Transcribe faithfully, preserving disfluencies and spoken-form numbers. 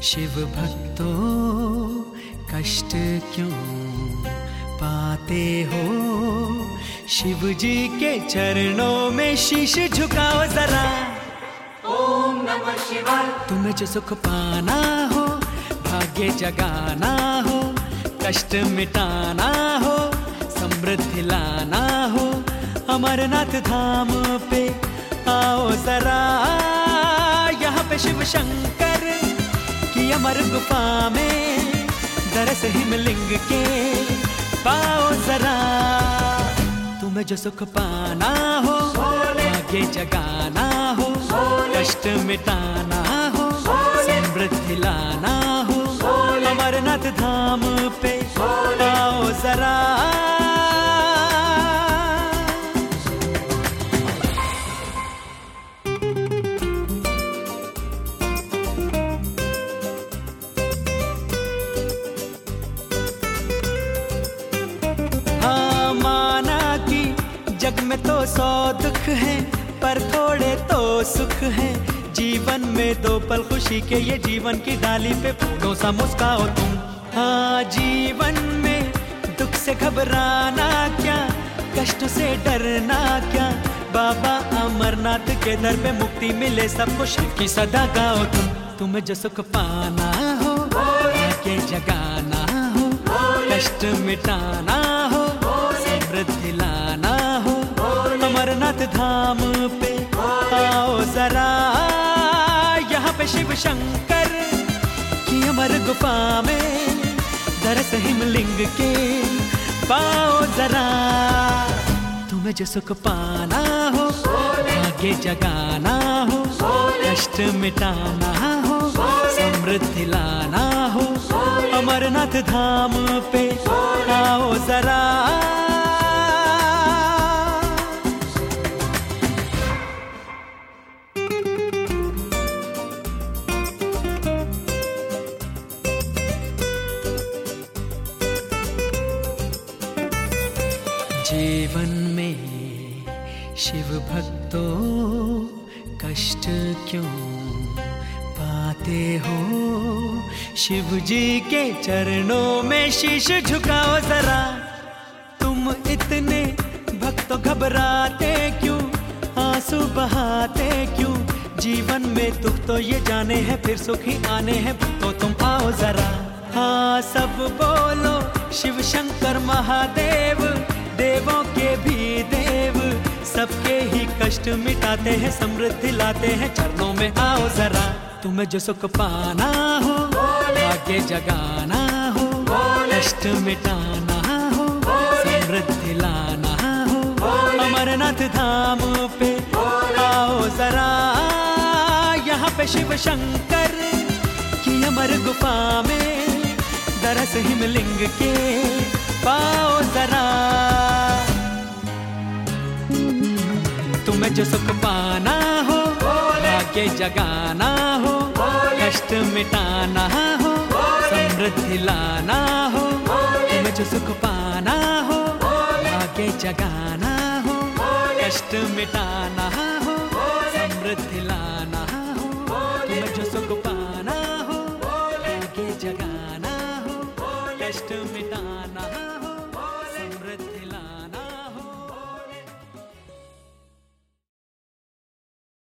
शिव भक्तों कष्ट क्यों पाते हो, शिव जी के चरणों में शीश झुकाओ जरा। ओम नमः शिवाय। तुम्हें जो सुख पाना हो, भाग्य जगाना हो, कष्ट मिटाना हो, समृद्धि लाना हो, अमरनाथ धाम पे आओ जरा। यहाँ पे शिव शंकर की अमर गुफा में दरस हिमलिंग के पाओ जरा। तुम्हें जो सुख पाना हो, भाग्य जगाना हो, कष्ट मिटाना हो, समृद्धि लाना हो, अमरनाथ धाम पे आओ जरा। जग में तो सौ दुख हैं, पर थोड़े तो सुख हैं। जीवन में दो पल खुशी के, ये जीवन की डाली पे फूलों सा मुस्काओ तुम। हाँ, जीवन में दुख से घबराना क्या, कष्ट से डरना क्या। बाबा अमरनाथ के दर पे मुक्ति मिले सबको, शिव की सदा गाओ तुम। तुम्हें जो सुख पाना हो, भाग्य जगाना हो, कष्ट मिटाना हो, समृद्धि लाना हो, अमरनाथ धाम पे आओ जरा। यहाँ पे शिव शंकर की अमर गुफा में दरस हिमलिंग के पाओ जरा। तुम्हें जो सुख पाना हो, भाग्य जगाना हो, कष्ट मिटाना हो, समृद्धि लाना हो, अमरनाथ धाम पे आओ जरा। जीवन में शिव भक्तों कष्ट क्यों पाते हो, शिव जी के चरणों में शीश झुकाओ जरा। तुम इतने भक्तों घबराते क्यों, आंसू बहाते क्यों। जीवन में दुख तो ये जाने हैं, फिर सुख ही आने हैं, तो तुम आओ जरा। हाँ, सब बोलो शिव शंकर महादेव, देवों के भी देव, सबके ही कष्ट मिटाते हैं, समृद्धि लाते हैं, चरणों में आओ जरा। तुम्हें जो सुख पाना हो, भाग्य जगाना हो, कष्ट मिटाना हो, समृद्धि लाना हो, अमरनाथ धाम पे आओ जरा। यहाँ पे शिव शंकर की अमर गुफा में दरस हिमलिंग के पाओ जरा। तुम्हें जो सुख पाना हो, भाग्य जगाना हो, कष्ट मिटाना हो, समृद्धि लाना हो। तुम्हें जो सुख पाना हो, भाग्य जगाना हो, कष्ट मिटाना हो, समृद्धि लाना हो। तुम्हें जो सुख पाना हो, भाग्य जगाना हो, कष्ट मिटाना